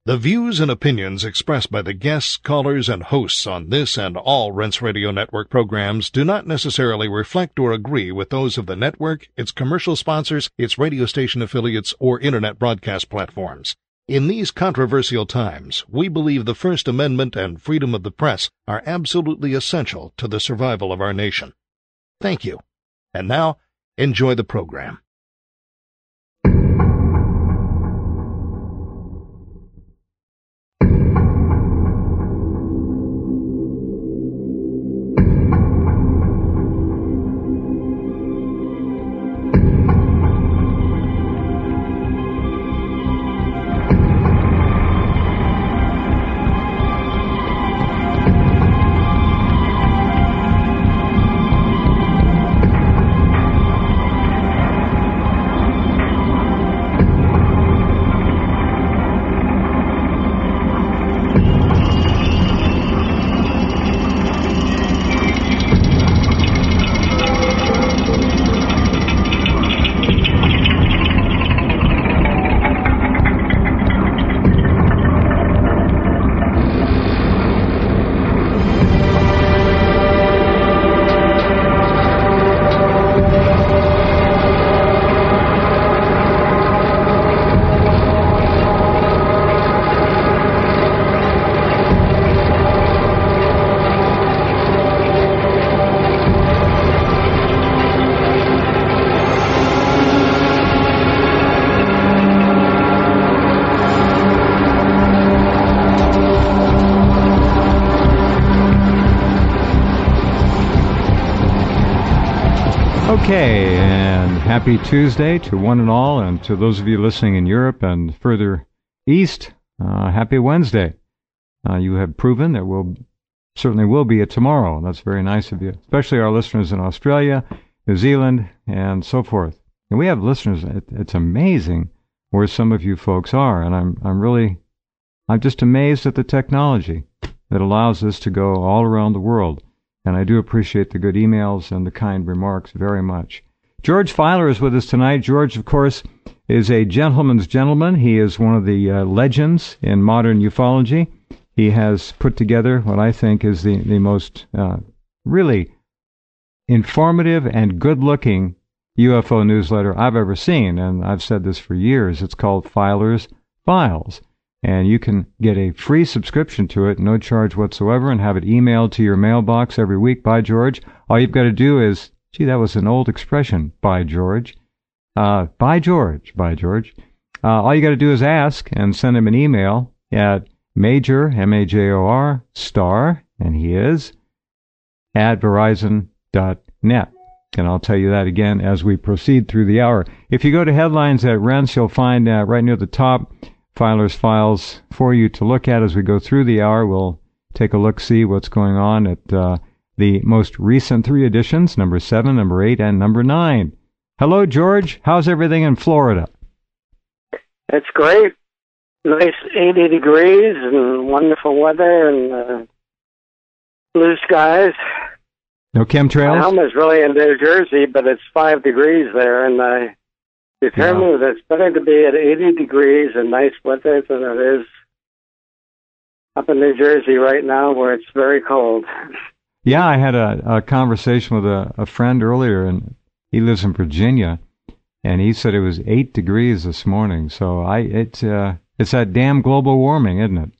The views and opinions expressed by the guests, callers, and hosts on this and all Rense Radio Network programs do not necessarily reflect or agree with those of the network, its commercial sponsors, its radio station affiliates, or internet broadcast platforms. In these controversial times, we believe the First Amendment and freedom of the press are absolutely essential to the survival of our nation. Thank you. And now, enjoy the program. Okay, and happy Tuesday to one and all, and to those of you listening in Europe and further east, happy Wednesday. You have proven there certainly will be a tomorrow. That's very nice of you, especially our listeners in Australia, New Zealand, and so forth. And we have listeners. It's amazing where some of you folks are, and I'm just amazed at the technology that allows this to go all around the world. And I do appreciate the good emails and the kind remarks very much. George Filer is with us tonight. George, of course, is a gentleman's gentleman. He is one of the legends in modern ufology. He has put together what I think is the most really informative and good-looking UFO newsletter I've ever seen. And I've said this for years. It's called Filer's Files. And you can get a free subscription to it, no charge whatsoever, and have it emailed to your mailbox every week by George. All you've got to do is, gee, that was an old expression, by George. By George. All you got to do is ask and send him an email at Major, M-A-J-O-R, star, and he is, at Verizon.net. And I'll tell you that again as we proceed through the hour. If you go to headlines at Rense, you'll find right near the top Filer's Files for you to look at as we go through the hour. We'll take a look, see what's going on at the most recent 3 editions, number 7, number 8, and number 9. Hello, George. How's everything in Florida? It's great. Nice 80 degrees and wonderful weather and blue skies. No chemtrails? My home is really in New Jersey, but it's 5 degrees there, and I determined that it's better to be at 80 degrees and nice weather than it is up in New Jersey right now where it's very cold. Yeah, I had a conversation with a friend earlier, and he lives in Virginia, and he said it was 8 degrees this morning. So it's that damn global warming, isn't it?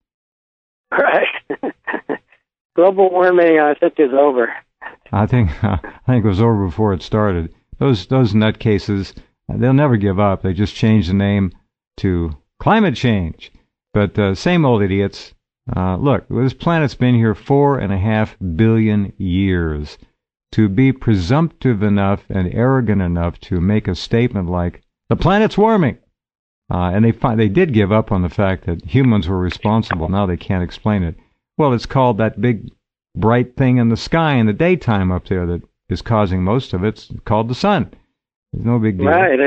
Right. Global warming, I think, is over. I think it was over before it started. Those nutcases, they'll never give up. They just change the name to climate change. But same old idiots. Look, this planet's been here 4.5 billion years. To be presumptive enough and arrogant enough to make a statement like, the planet's warming. And they did give up on the fact that humans were responsible. Now they can't explain it. Well, it's called that big bright thing in the sky in the daytime up there that is causing most of it. It's called the sun. There's no big deal. Right.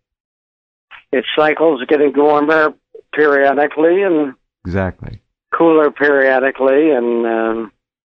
It cycles, getting warmer periodically and exactly cooler periodically. And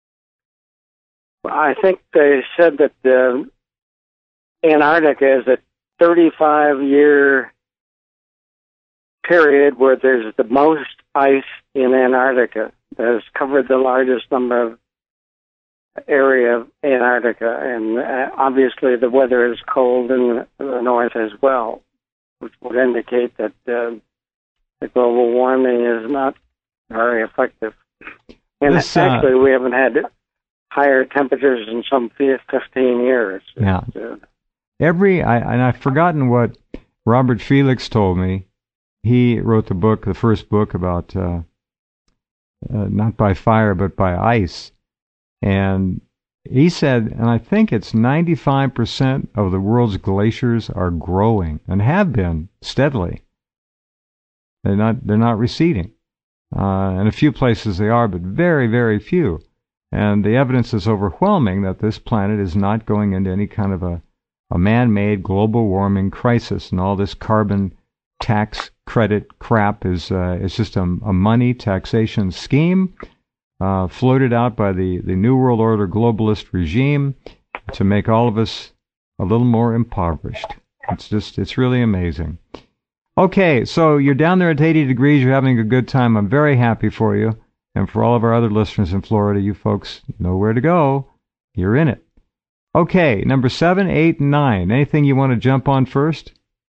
I think they said that Antarctica is a 35-year period where there's the most ice in Antarctica that has covered the largest number of area of Antarctica, and obviously the weather is cold in the north as well, which would indicate that the global warming is not very effective. And actually, we haven't had higher temperatures in some 15 years. Yeah. I've forgotten what Robert Felix told me. He wrote the first book about not by fire but by ice. And he said, and I think it's 95% of the world's glaciers are growing and have been steadily. They're not receding. In a few places they are, but very, very few. And the evidence is overwhelming that this planet is not going into any kind of a man-made global warming crisis, and all this carbon tax credit crap is just a money taxation scheme floated out by the New World Order globalist regime to make all of us a little more impoverished. It's really amazing. Okay, so you're down there at 80 degrees. You're having a good time. I'm very happy for you. And for all of our other listeners in Florida, you folks know where to go. You're in it. Okay, number 7, 8, and 9. Anything you want to jump on first?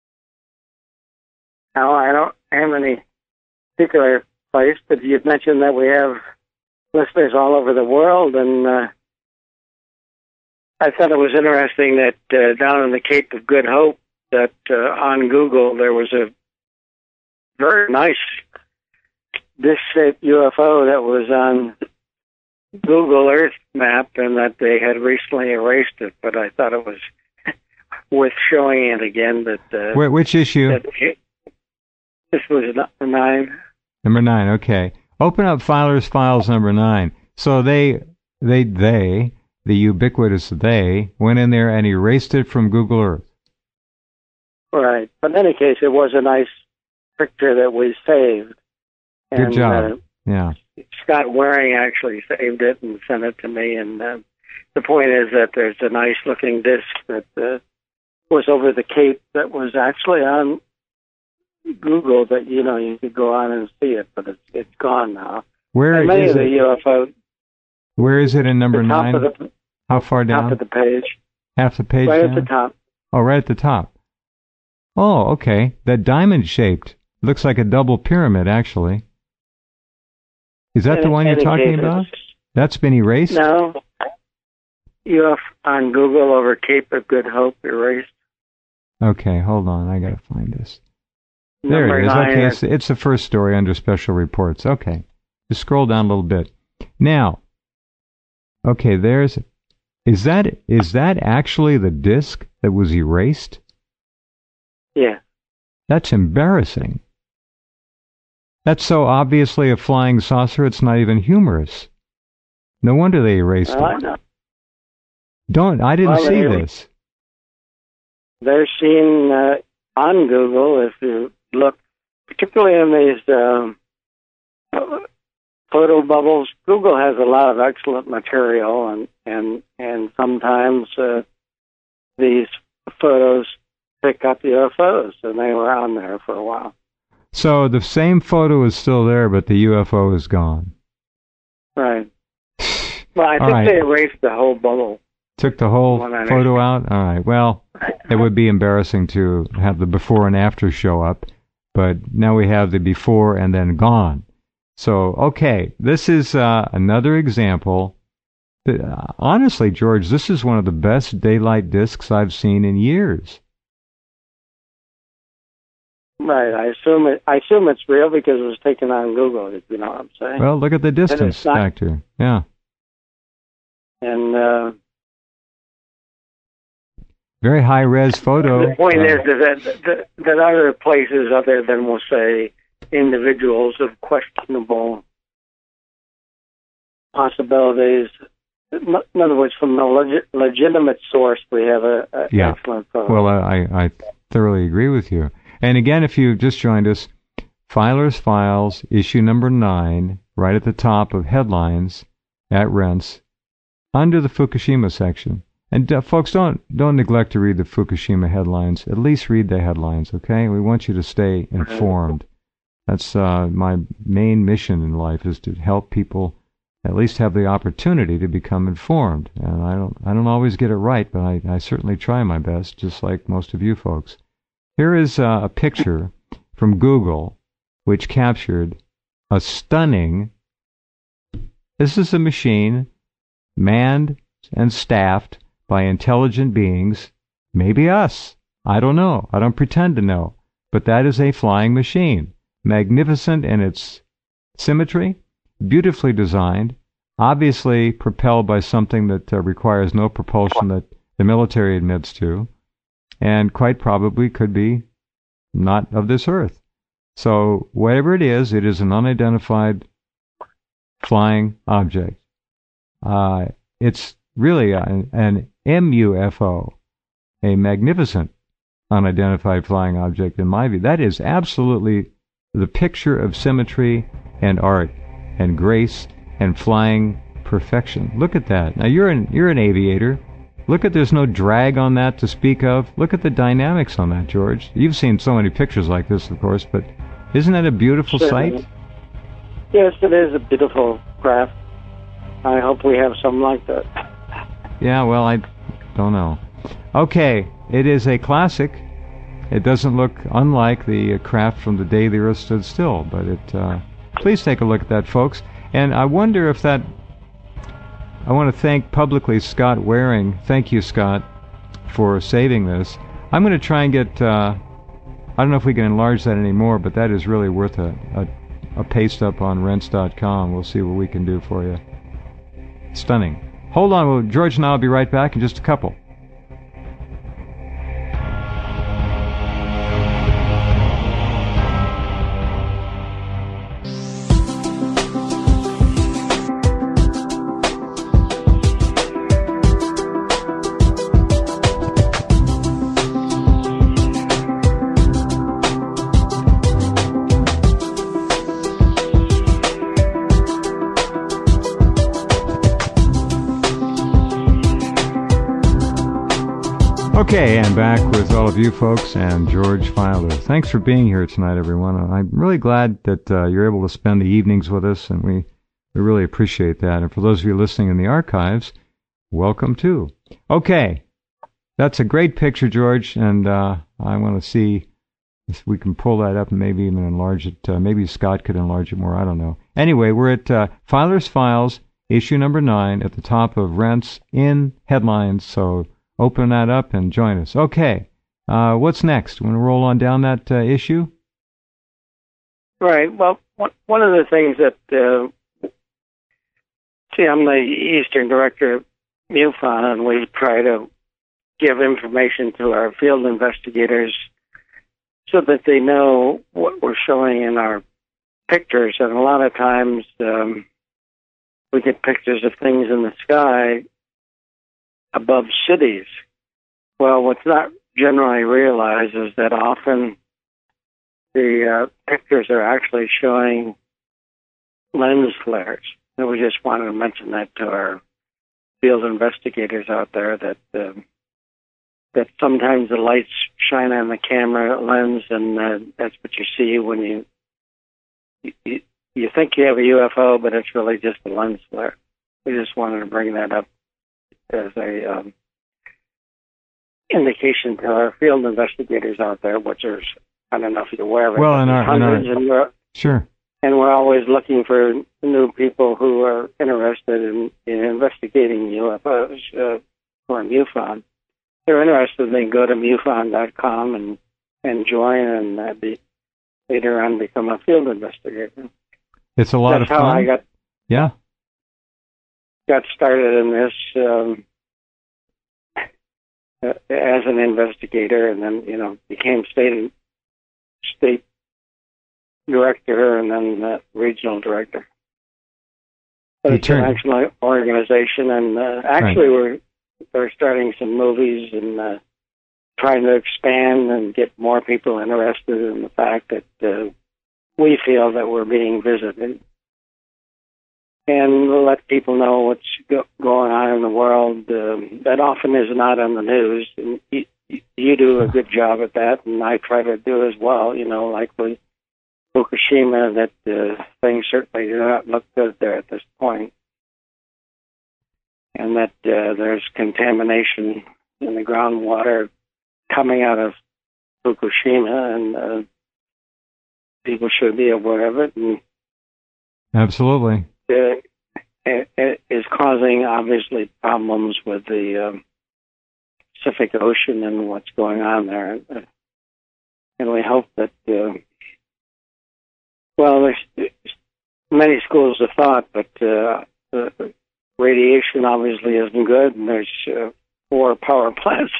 No, I don't have any particular place, but you've mentioned that we have listeners all over the world, and I thought it was interesting that down in the Cape of Good Hope, that on Google there was a very nice disc-shaped UFO that was on Google Earth map, and that they had recently erased it, but I thought it was worth showing it again. That which issue? This was number 9. Number 9, okay. Open up Filer's Files number 9. So they, the ubiquitous they, went in there and erased it from Google Earth. Right. But in any case, it was a nice picture that we saved. Good job. Yeah. Scott Waring actually saved it and sent it to me. And the point is that there's a nice-looking disc that was over the Cape that was actually on Google that, you could go on and see it, but it's gone now. Where many is of the UFO. Where is it in number 9? How far down? Half of the page. Half the page right down? At the top. Oh, right at the top. Oh, okay. That diamond-shaped. Looks like a double pyramid, actually. Is that the one you're talking about? That's been erased? No. UFO on Google over Cape of Good Hope erased. Okay, hold on. I got to find this. There it is. Okay, it's the first story under special reports. Okay. Just scroll down a little bit. Now, okay, is that actually the disc that was erased? Yeah. That's embarrassing. That's so obviously a flying saucer, it's not even humorous. No wonder they erased it. I didn't see this. They're seen on Google if you look, particularly in these photo bubbles. Google has a lot of excellent material, and sometimes these photos pick up UFOs, and they were on there for a while. So the same photo is still there, but the UFO is gone. Right. Well, I think they erased the whole bubble. Took the whole photo out? All right. Well, it would be embarrassing to have the before and after show up, but now we have the before and then gone. So, okay, this is another example. Honestly, George, this is one of the best daylight discs I've seen in years. Right, I assume it's real because it was taken on Google, if you know what I'm saying. Well, look at the distance factor. Yeah. And very high-res photo. The point is that other places other than, we'll say, individuals of questionable possibilities, in other words, from a legitimate source, we have an excellent photo. Well, I thoroughly agree with you. And again, if you've just joined us, Filer's Files, issue number 9, right at the top of headlines at Rense, under the Fukushima section. And folks, don't neglect to read the Fukushima headlines. At least read the headlines, okay? We want you to stay informed. That's my main mission in life, is to help people at least have the opportunity to become informed. And I don't always get it right, but I certainly try my best, just like most of you folks. Here is a picture from Google, which captured a stunning. This is a machine manned and staffed by intelligent beings, maybe us. I don't know. I don't pretend to know. But that is a flying machine. Magnificent in its symmetry, beautifully designed, obviously propelled by something that requires no propulsion that the military admits to, and quite probably could be not of this earth. So whatever it is an unidentified flying object. It's really an MUFO, a magnificent unidentified flying object in my view. That is absolutely the picture of symmetry and art and grace and flying perfection. Look at that. Now you're an aviator. Look at, there's no drag on that to speak of. Look at the dynamics on that, George. You've seen so many pictures like this, of course, but isn't that a beautiful sight? Yes, it is a beautiful craft. I hope we have something like that. Yeah, well, I don't know. Okay, it is a classic. It doesn't look unlike the craft from the day the Earth stood still, but please take a look at that, folks. And I wonder if that... I want to thank publicly Scott Waring. Thank you, Scott, for saving this. I'm going to try and get... I don't know if we can enlarge that anymore, but that is really worth a paste up on Rense.com. We'll see what we can do for you. Stunning. Hold on, well, George and I will be right back in just a couple. Okay, and back with all of you folks and George Filer. Thanks for being here tonight, everyone. I'm really glad that you're able to spend the evenings with us, and we really appreciate that. And for those of you listening in the archives, welcome too. Okay, that's a great picture, George, and I want to see if we can pull that up and maybe even enlarge it. Maybe Scott could enlarge it more, I don't know. Anyway, we're at Filer's Files, issue number 9, at the top of Rense in Headlines, so... open that up and join us. Okay, what's next? Want to roll on down that issue? Right. Well, one of the things that, I'm the Eastern Director of MUFON, and we try to give information to our field investigators so that they know what we're showing in our pictures. And a lot of times we get pictures of things in the sky above cities. Well, what's not generally realized is that often the pictures are actually showing lens flares. And we just wanted to mention that to our field investigators out there, that that sometimes the lights shine on the camera lens, and that's what you see when you think you have a UFO, but it's really just a lens flare. We just wanted to bring that up as a indication to our field investigators out there, which is, I don't know if you're aware of it. Well, sure. And we're always looking for new people who are interested in investigating UFOs for MUFON. They're interested, they can go to MUFON.com and join, and later on become a field investigator. It's a lot of fun. That's how I got started in this as an investigator, and then became state director, and then regional director. But it's an excellent organization, and actually we're starting some movies and trying to expand and get more people interested in the fact that we feel that we're being visited. And let people know what's going on in the world. That often is not on the news. And you do a good job at that, and I try to do as well. Like we Fukushima that things certainly do not look good there at this point, and that there's contamination in the groundwater coming out of Fukushima, and people should be aware of it. And absolutely. It is causing, obviously, problems with the Pacific Ocean and what's going on there. And we hope that, there's many schools of thought, but radiation obviously isn't good, and there's 4 power plants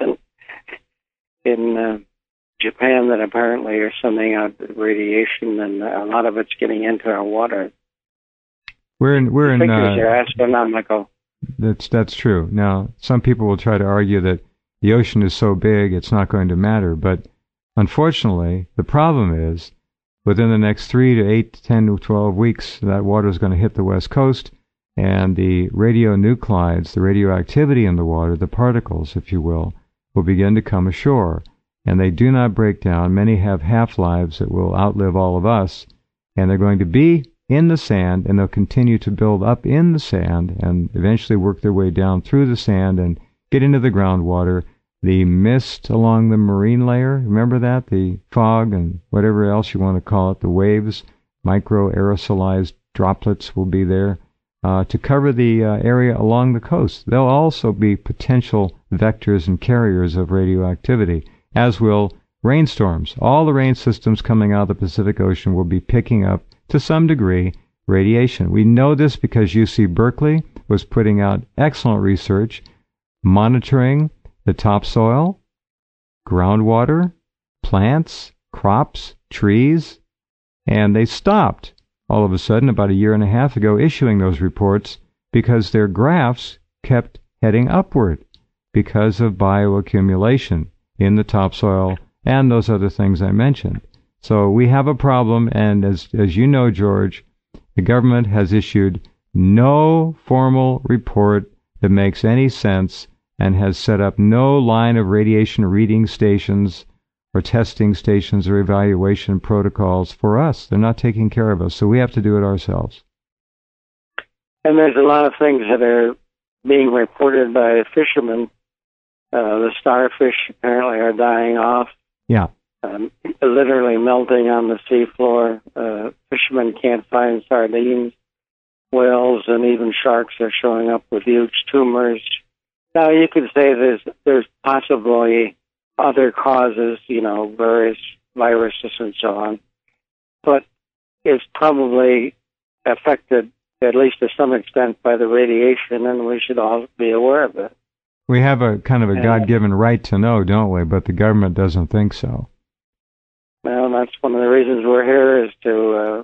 in Japan that apparently are sending out radiation, and a lot of it's getting into our water. We're in They're astronomical. That's true. Now, some people will try to argue that the ocean is so big it's not going to matter, but unfortunately, the problem is within the next 3 to 8 to 10 to 12 weeks, that water is going to hit the West Coast, and the radionuclides, the radioactivity in the water, the particles, if you will begin to come ashore. And they do not break down. Many have half-lives that will outlive all of us, and they're going to be in the sand, and they'll continue to build up in the sand and eventually work their way down through the sand and get into the groundwater. The mist along the marine layer, remember that? The fog and whatever else you want to call it, the waves, micro-aerosolized droplets will be there to cover the area along the coast. They'll also be potential vectors and carriers of radioactivity, as will rainstorms. All the rain systems coming out of the Pacific Ocean will be picking up, to some degree, radiation. We know this because UC Berkeley was putting out excellent research, monitoring the topsoil, groundwater, plants, crops, trees, and they stopped all of a sudden about a year and a half ago issuing those reports because their graphs kept heading upward because of bioaccumulation in the topsoil and those other things I mentioned. So we have a problem, and as you know, George, the government has issued no formal report that makes any sense and has set up no line of radiation reading stations or testing stations or evaluation protocols for us. They're not taking care of us, so we have to do it ourselves. And there's a lot of things that are being reported by fishermen. The starfish apparently are dying off. Yeah. Literally melting on the seafloor. Fishermen can't find sardines. Whales and even sharks are showing up with huge tumors. Now, you could say there's possibly other causes, various viruses and so on, but it's probably affected, at least to some extent, by the radiation, and we should all be aware of it. We have a kind of a God-given right to know, don't we? But the government doesn't think so. Well, that's one of the reasons we're here, is to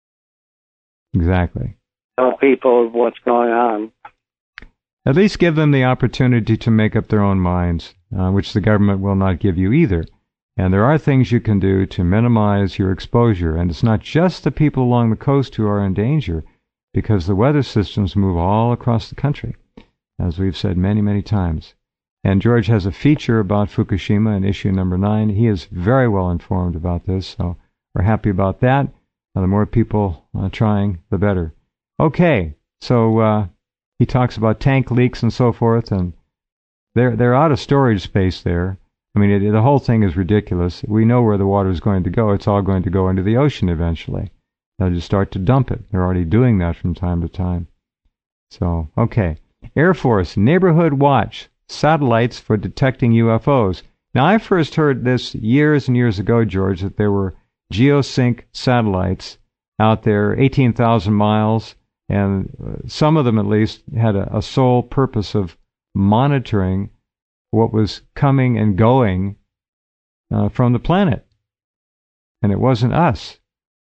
exactly tell people what's going on. At least give them the opportunity to make up their own minds, which the government will not give you either. And there are things you can do to minimize your exposure. And it's not just the people along the coast who are in danger, because the weather systems move all across the country, as we've said many, many times. And George has a feature about Fukushima in issue number 9. He is very well informed about this, so we're happy about that. The more people trying, the better. Okay, so he talks about tank leaks and so forth, and they're out of storage space there. I mean, the whole thing is ridiculous. We know where the water is going to go. It's all going to go into the ocean eventually. They'll just start to dump it. They're already doing that from time to time. So, okay. Air Force Neighborhood Watch, satellites for detecting UFOs. Now, I first heard this years and years ago, George, that there were geosync satellites out there, 18,000 miles, and some of them at least had a sole purpose of monitoring what was coming and going from the planet. And it wasn't us.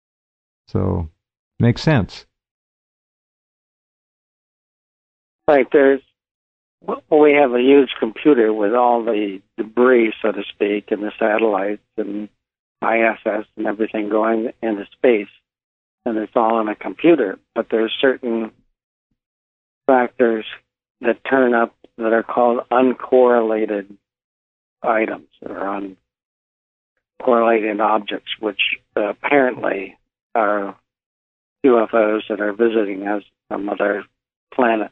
So, makes sense. Right, we have a huge computer with all the debris, so to speak, and the satellites and ISS and everything going into space. And it's all on a computer. But there's certain factors that turn up that are called uncorrelated items or uncorrelated objects, which apparently are UFOs that are visiting us from other planets.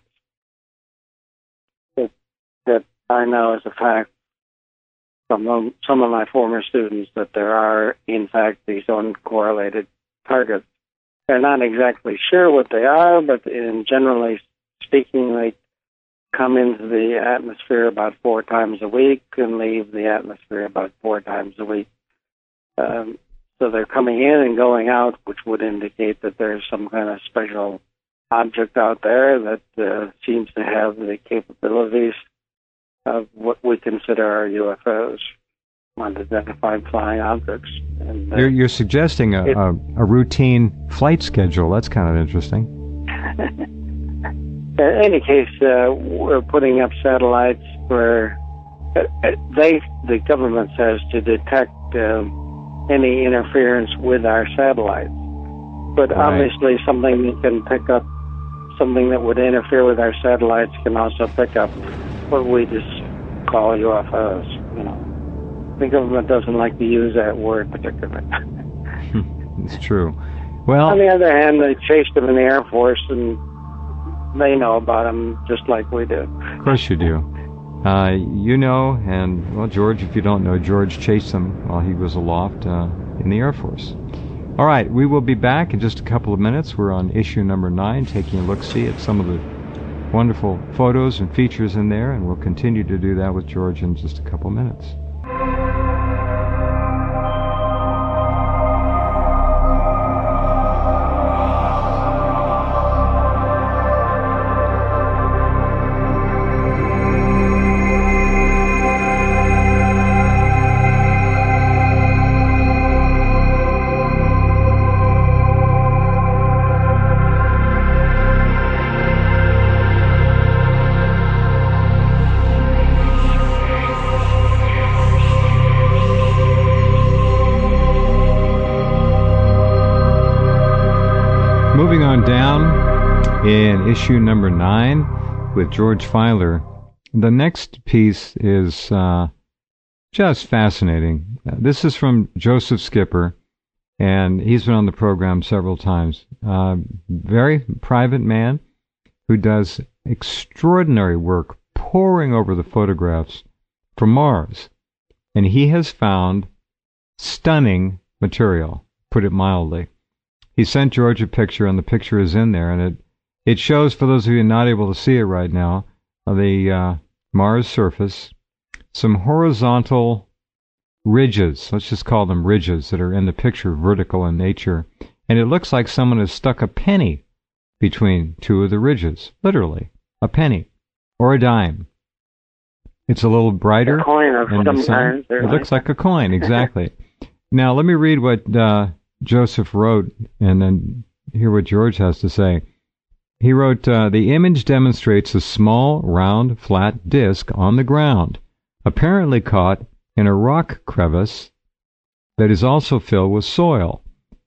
That I know as a fact from some of my former students that there are, in fact, these uncorrelated targets. They're not exactly sure what they are, but generally speaking, they come into the atmosphere about 4 times a week and leave the atmosphere about 4 times a week. So they're coming in and going out, which would indicate that there's some kind of special object out there that seems to have the capabilities of what we consider our UFOs, unidentified flying objects. And, you're suggesting a routine flight schedule. That's kind of interesting. In any case, we're putting up satellites where the government says to detect any interference with our satellites. But obviously something that can pick up something that would interfere with our satellites can also pick up what we just call UFOs. You know, the government doesn't like to use that word particularly. It's true. Well, on the other hand, they chased them in the Air Force, and they know about them just like we do. Of course you do. You know, and, well, George, if you don't know, George chased them while he was aloft in the Air Force. All right, we will be back in just a couple of minutes. We're on issue number 9, taking a look-see at some of the wonderful photos and features in there, and we'll continue to do that with George in just a couple of minutes. Moving on down in issue number 9 with George Filer. The next piece is just fascinating. This is from Joseph Skipper, and he's been on the program several times. Very private man who does extraordinary work poring over the photographs from Mars. And he has found stunning material, put it mildly. He sent George a picture, and the picture is in there, and it shows, for those of you not able to see it right now, the Mars surface, some horizontal ridges, let's just call them ridges, that are in the picture, vertical in nature, and it looks like someone has stuck a penny between 2 of the ridges, literally, a penny, or a dime. It's a little brighter. A coin of some kind. It looks like a coin, exactly. Now, let me read what Joseph wrote, and then hear what George has to say. He wrote, the image demonstrates a small, round, flat disc on the ground, apparently caught in a rock crevice that is also filled with soil.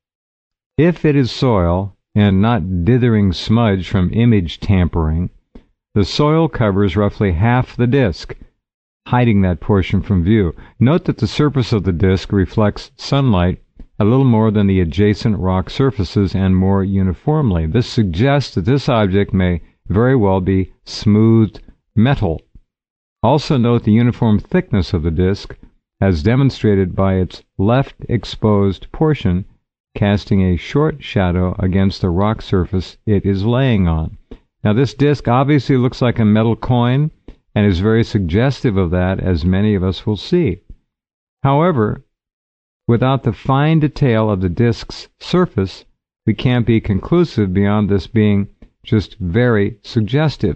If it is soil, and not dithering smudge from image tampering, the soil covers roughly half the disc, hiding that portion from view. Note that the surface of the disc reflects sunlight a little more than the adjacent rock surfaces and more uniformly. This suggests that this object may very well be smoothed metal. Also note the uniform thickness of the disc, as demonstrated by its left exposed portion, casting a short shadow against the rock surface it is laying on. Now, this disc obviously looks like a metal coin and is very suggestive of that, as many of us will see. However, without the fine detail of the disc's surface, we can't be conclusive beyond this being just very suggestive.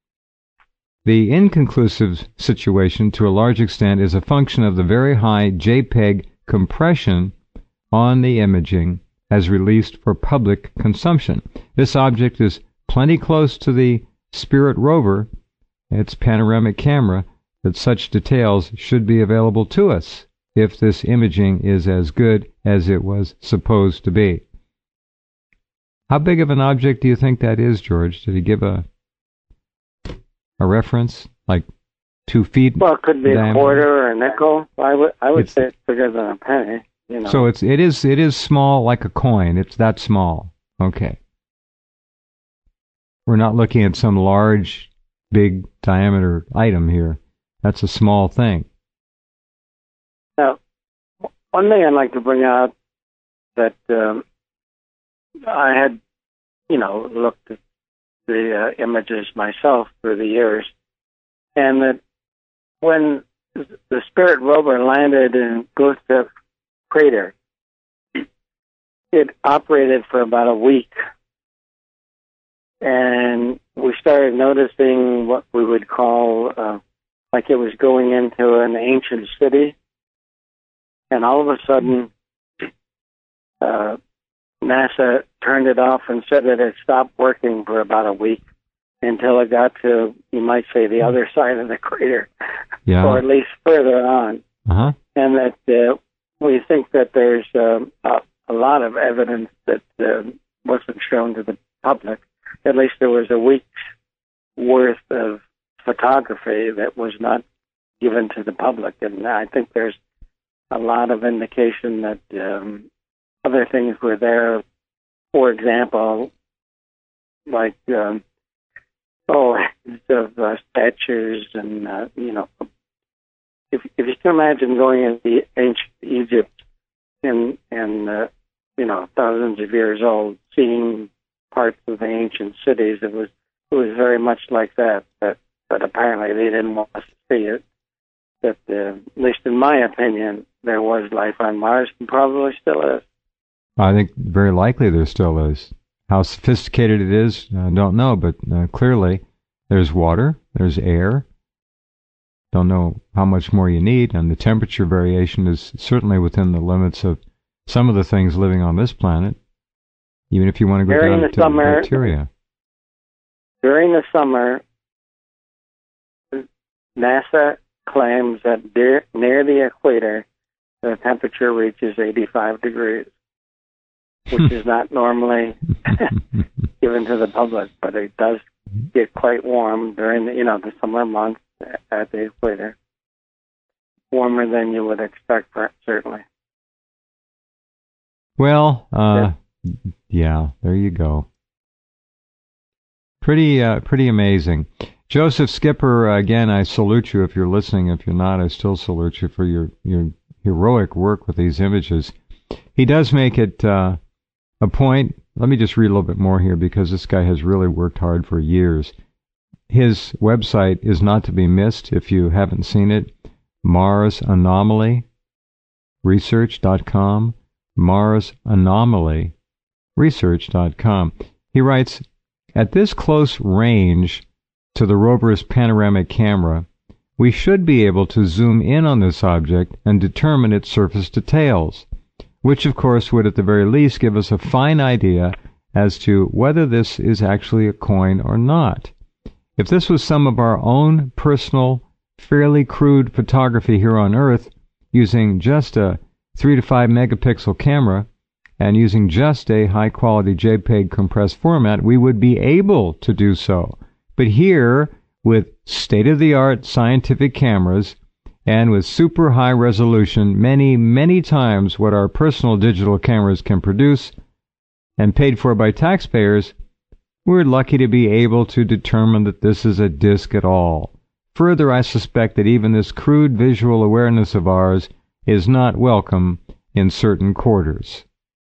The inconclusive situation, to a large extent, is a function of the very high JPEG compression on the imaging as released for public consumption. This object is plenty close to the Spirit rover, its panoramic camera, that such details should be available to us if this imaging is as good as it was supposed to be. How big of an object do you think that is, George? Did he give a reference, like 2 feet? Well, it could be diameter? a quarter or a nickel. I would say it's bigger than a penny. You know. So it is small like a coin. It's that small. Okay. We're not looking at some large, big diameter item here. That's a small thing. Now, one thing I'd like to bring out that I had, looked at the images myself through the years, and that when the Spirit rover landed in Gustav crater, it operated for about a week, and we started noticing what we would call like it was going into an ancient city, and all of a sudden NASA turned it off and said that it stopped working for about a week until it got to, you might say, the other side of the crater, or at least further on. Uh-huh. And that we think that there's a lot of evidence that wasn't shown to the public. At least there was a week's worth of photography that was not given to the public. And I think there's a lot of indication that other things were there. For example, like of statues and if you can imagine going into ancient Egypt and thousands of years old, seeing parts of the ancient cities, it was very much like that. But apparently they didn't want us to see it. That at least in my opinion, there was life on Mars and probably still is. I think very likely there still is. How sophisticated it is, I don't know, but clearly there's water, there's air. Don't know how much more you need, and the temperature variation is certainly within the limits of some of the things living on this planet, even if you want to go down to the bacteria. During the summer, NASA claims that near the equator, the temperature reaches 85 degrees, which is not normally given to the public, but it does get quite warm during the summer months at the equator. Warmer than you would expect, certainly. Well, yeah, there you go. Pretty amazing. Joseph Skipper, again, I salute you if you're listening. If you're not, I still salute you for your heroic work with these images. He does make it a point. Let me just read a little bit more here because this guy has really worked hard for years. His website is not to be missed if you haven't seen it. MarsAnomalyResearch.com. MarsAnomalyResearch.com. He writes, at this close range to the rover's panoramic camera, we should be able to zoom in on this object and determine its surface details, which of course would at the very least give us a fine idea as to whether this is actually a coin or not. If this was some of our own personal, fairly crude photography here on Earth, using just a 3 to 5 megapixel camera and using just a high-quality JPEG compressed format, we would be able to do so. But here, with state-of-the-art scientific cameras and with super high resolution, many, many times what our personal digital cameras can produce, and paid for by taxpayers, we're lucky to be able to determine that this is a disk at all. Further, I suspect that even this crude visual awareness of ours is not welcome in certain quarters.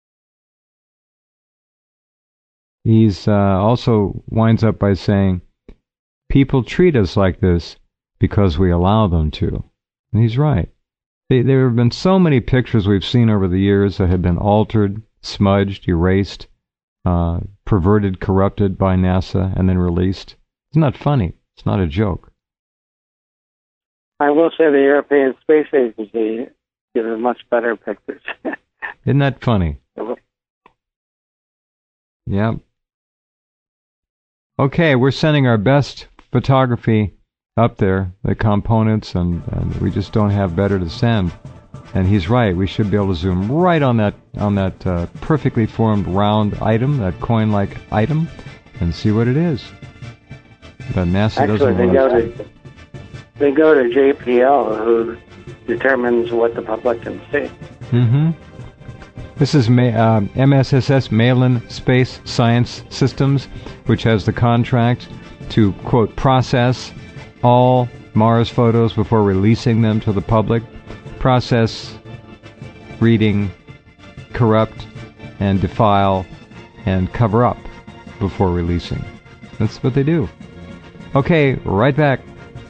He's also winds up by saying, people treat us like this because we allow them to. And he's right. There have been so many pictures we've seen over the years that have been altered, smudged, erased, perverted, corrupted by NASA, and then released. It's not funny. It's not a joke. I will say the European Space Agency gives much better pictures. Isn't that funny? Yeah. Okay, we're sending our best photography up there, the components, and we just don't have better to send. And he's right. We should be able to zoom right on that perfectly formed round item, that coin-like item, and see what it is. But NASA doesn't want us. They go to JPL, who determines what the public can see. Mm-hmm. This is MSSS, Malin Space Science Systems, which has the contract to, quote, process all Mars photos before releasing them to the public. Process, reading, corrupt, and defile, and cover up before releasing. That's what they do. Okay, right back.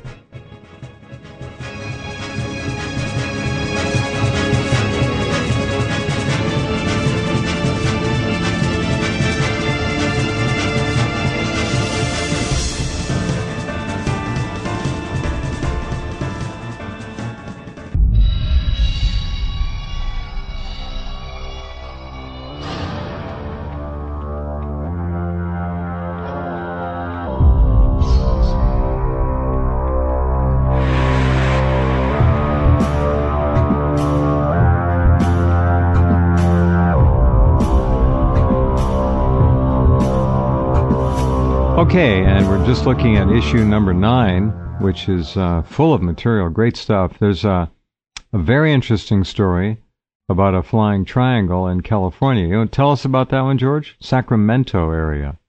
Okay, and we're just looking at issue number 9, which is full of material, great stuff. There's a very interesting story about a flying triangle in California. You want to tell us about that one, George? Sacramento area.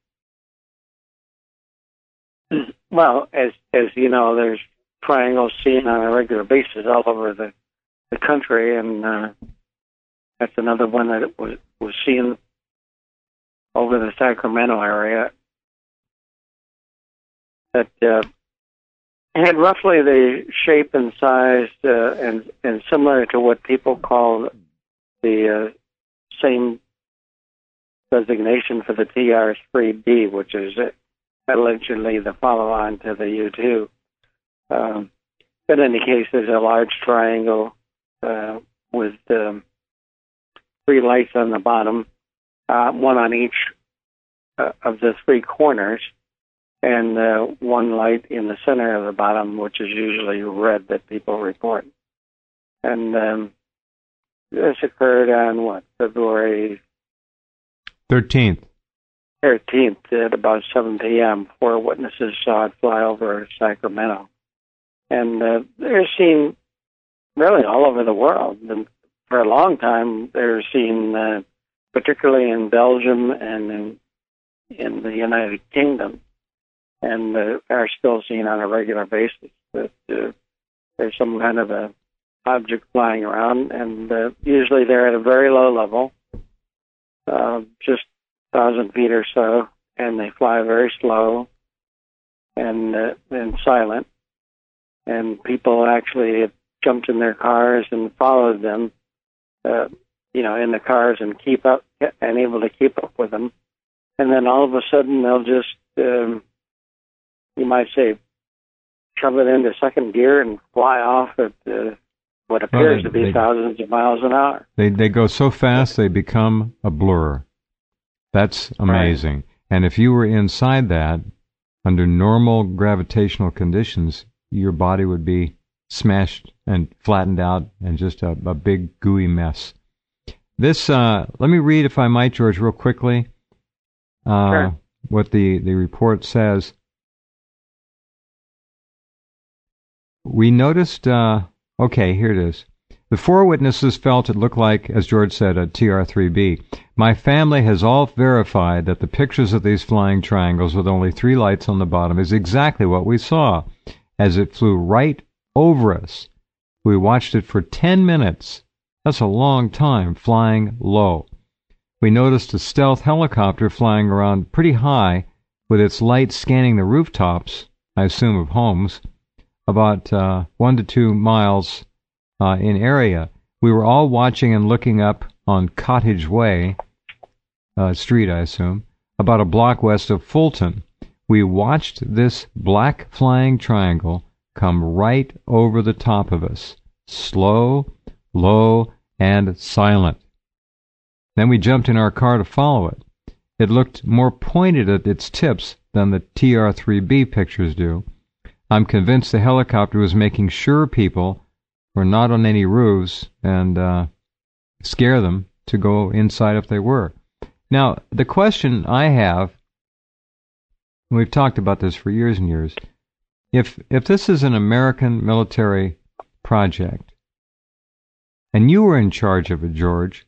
Well, as you know, there's triangles seen on a regular basis all over the country, and that's another one that was seen over the Sacramento area. That had roughly the shape and size and similar to what people call the same designation for the TR-3B, which is allegedly the follow-on to the U-2. But in any case, there's a large triangle with 3 lights on the bottom, one on each of the 3 corners, and 1 light in the center of the bottom, which is usually red that people report. And this occurred on, February 13th. 13th at about 7 p.m. 4 witnesses saw it fly over Sacramento. And they're seen really all over the world. And for a long time, they're seen particularly in Belgium and in the United Kingdom, and are still seen on a regular basis. That there's some kind of a object flying around, and usually they're at a very low level, just 1,000 feet or so, and they fly very slow and silent. And people actually have jumped in their cars and followed them, in the cars and keep up and able to keep up with them. And then all of a sudden they'll just you might say, shove it into second gear and fly off at what appears to be thousands of miles an hour. They go so fast they become a blur. That's amazing. Right. And if you were inside that, under normal gravitational conditions, your body would be smashed and flattened out and just a big gooey mess. This, let me read, if I might, George, real quickly, sure. What the report says. We noticed, okay, here it is. The 4 witnesses felt it looked like, as George said, a TR-3B. My family has all verified that the pictures of these flying triangles with only 3 lights on the bottom is exactly what we saw, as it flew right over us. We watched it for 10 minutes. That's a long time, flying low. We noticed a stealth helicopter flying around pretty high with its lights scanning the rooftops, I assume of homes, about 1 to 2 miles in area. We were all watching and looking up on Cottage Way, street I assume, about a block west of Fulton. We watched this black flying triangle come right over the top of us, slow, low, and silent. Then we jumped in our car to follow it. It looked more pointed at its tips than the TR-3B pictures do. I'm convinced the helicopter was making sure people were not on any roofs and scare them to go inside if they were. Now, the question I have, and we've talked about this for years and years, if this is an American military project, and you were in charge of it, George,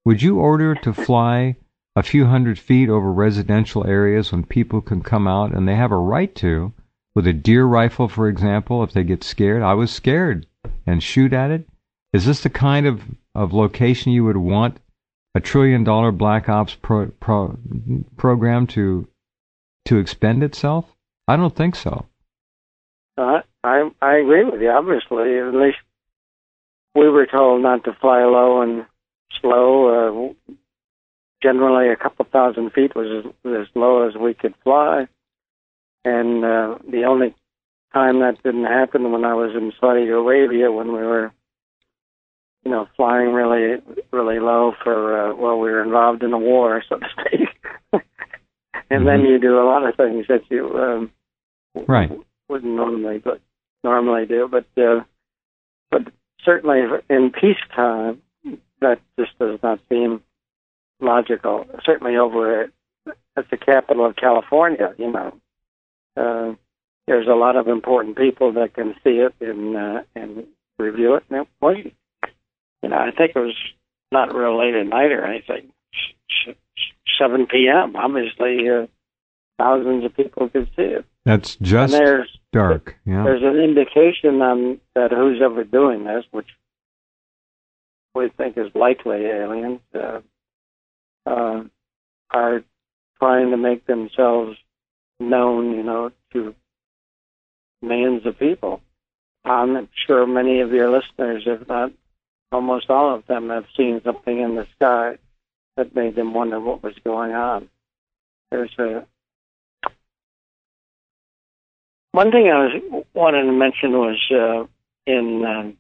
would you order to fly a few hundred feet over residential areas when people can come out and they have a right to, with a deer rifle, for example, if they get scared? I was scared, and shoot at it? Is this the kind of location you would want a $1 trillion Black Ops program to expend itself? I don't think so. I agree with you, obviously. At least we were told not to fly low and slow. Generally, a couple thousand feet was as low as we could fly. And the only time that didn't happen when I was in Saudi Arabia, when we were, flying really, really low for, we were involved in a war, so to speak. And then you do a lot of things that you right. wouldn't normally do. But certainly in peacetime, that just does not seem logical. Certainly over at the capital of California, there's a lot of important people that can see it and review it. And I think it was not real late at night or anything. 7 p.m. Obviously, thousands of people could see it. That's just dark. Yeah. There's an indication that who's ever doing this, which we think is likely aliens, are trying to make themselves known, to millions of people. I'm sure many of your listeners, if not almost all of them, have seen something in the sky that made them wonder what was going on. One thing I wanted to mention was in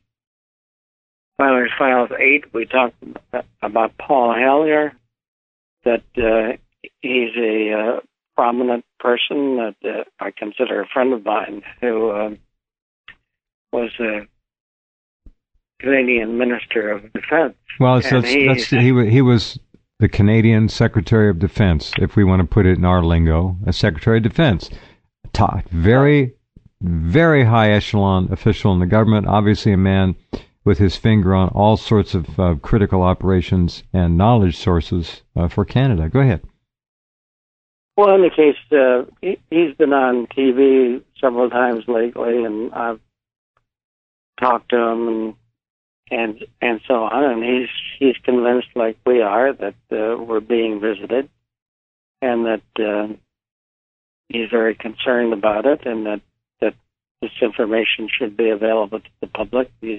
Files 8, we talked about Paul Hellyer, that he's a prominent person that I consider a friend of mine, who was a Canadian Minister of Defense. Well, he was the Canadian Secretary of Defense, if we want to put it in our lingo, a Secretary of Defense. Very, very high echelon official in the government, obviously a man with his finger on all sorts of critical operations and knowledge sources for Canada. Go ahead. Well, in the case, he's been on TV several times lately, and I've talked to him and so on, and he's convinced, like we are, that we're being visited, and that he's very concerned about it, and that this information should be available to the public. He's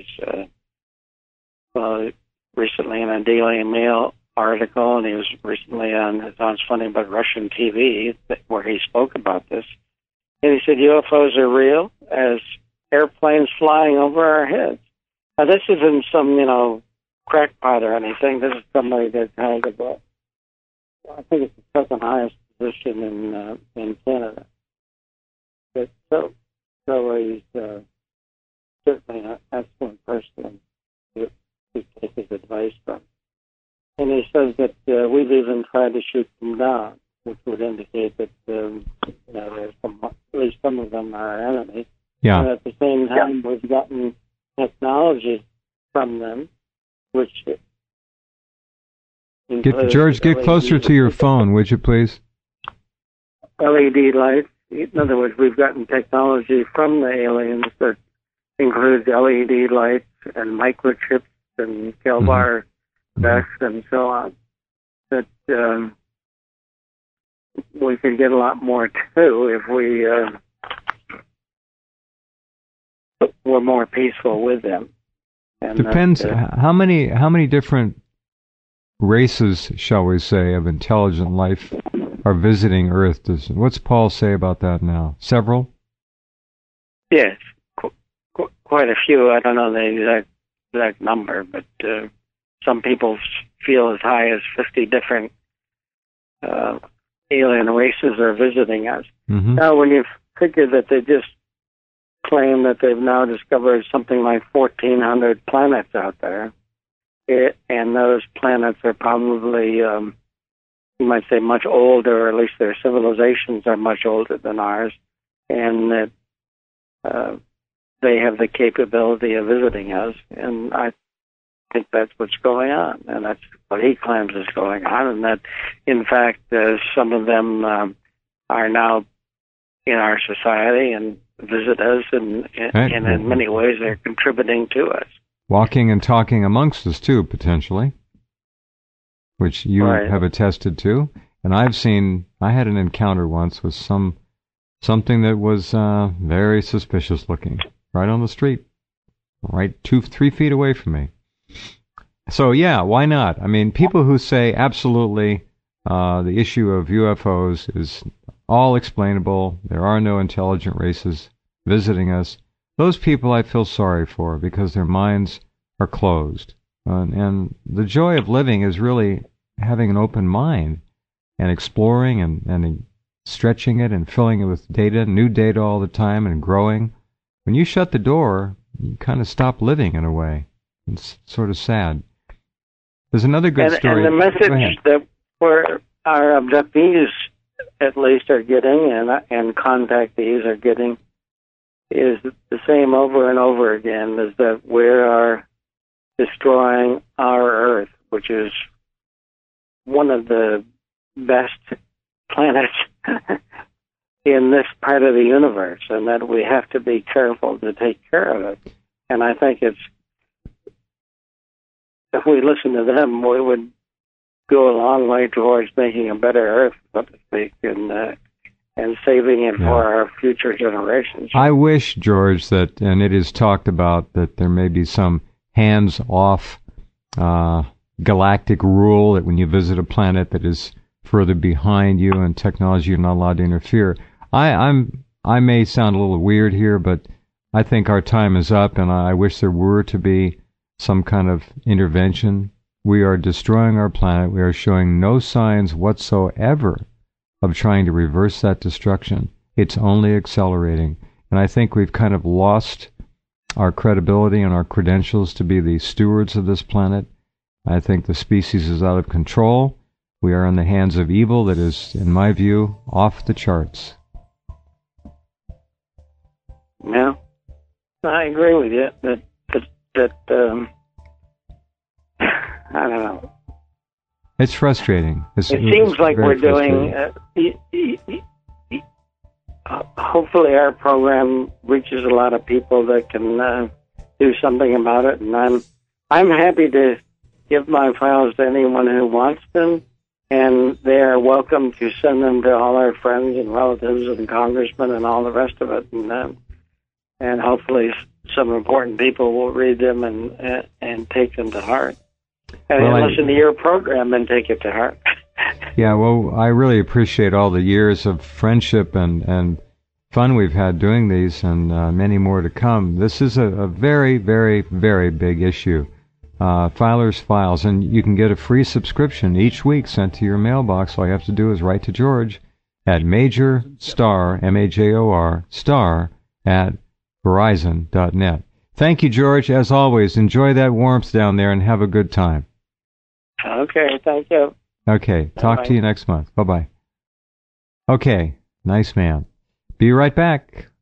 recently in a Daily Mail article, and he was recently on, it sounds funny, but Russian TV, where he spoke about this. And he said UFOs are real as airplanes flying over our heads. Now, this isn't some, crackpot or anything. This is somebody that has I think it's the second highest position in Canada. But so he's certainly an excellent person to take his advice from. And he says that we've even tried to shoot them down, which would indicate that there's at least some of them are our enemies. Yeah. And at the same time, we've gotten technology from them, which George, get closer to your phone, would you please? LED lights. In other words, we've gotten technology from the aliens that includes LED lights and microchips and Kelvar vests and so on. That we could get a lot more too if we were more peaceful with them. And depends how many different races, shall we say, of intelligent life are visiting Earth. What's Paul say about that now? Several? Yes, quite a few. I don't know the exact number, but some people feel as high as 50 different alien races are visiting us. Mm-hmm. Now, when you figure that they just claim that they've now discovered something like 1,400 planets out there, and those planets are probably, you might say, much older, or at least their civilizations are much older than ours, and that they have the capability of visiting us. And think that's what's going on, and that's what he claims is going on, and that, in fact, some of them are now in our society and visit us, and in many ways they're contributing to us. Walking and talking amongst us, too, potentially, which you have attested to. And I had an encounter once with something that was very suspicious looking, right on the street, right 2-3 feet away from me. So, yeah, why not? I mean, people who say absolutely the issue of UFOs is all explainable, there are no intelligent races visiting us, those people I feel sorry for because their minds are closed. And the joy of living is really having an open mind and exploring and stretching it and filling it with data, new data all the time, and growing. When you shut the door, you kind of stop living in a way. It's sort of sad. There's another good story. And the message that our abductees, at least, are getting, and contactees are getting, is the same over and over again, is that we are destroying our Earth, which is one of the best planets in this part of the universe, and that we have to be careful to take care of it. And I think if we listen to them, we would go a long way towards making a better Earth, so to speak, and saving it for our future generations. I wish, George, that, and it is talked about, that there may be some hands-off galactic rule that when you visit a planet that is further behind you and technology, you're not allowed to interfere. I may sound a little weird here, but I think our time is up, and I wish there were to be some kind of intervention. We are destroying our planet. We are showing no signs whatsoever of trying to reverse that destruction. It's only accelerating. And I think we've kind of lost our credibility and our credentials to be the stewards of this planet. I think the species is out of control. We are in the hands of evil that is, in my view, off the charts. Yeah, I agree with you. That I don't know. It's frustrating. It seems like we're doing. Hopefully, our program reaches a lot of people that can do something about it, and I'm happy to give my files to anyone who wants them, and they are welcome to send them to all our friends and relatives and congressmen and all the rest of it, and hopefully some important people will read them and take them to heart. And listen to your program and take it to heart. Yeah, well, I really appreciate all the years of friendship and fun we've had doing these, and many more to come. This is a very, very, very big issue. Filer's Files, and you can get a free subscription each week sent to your mailbox. All you have to do is write to George at Major Star, M-A-J-O-R, star, at Verizon.net. Thank you, George. As always, enjoy that warmth down there and have a good time. Okay, thank you. Okay, talk to you next month. Bye-bye. Okay, nice man. Be right back.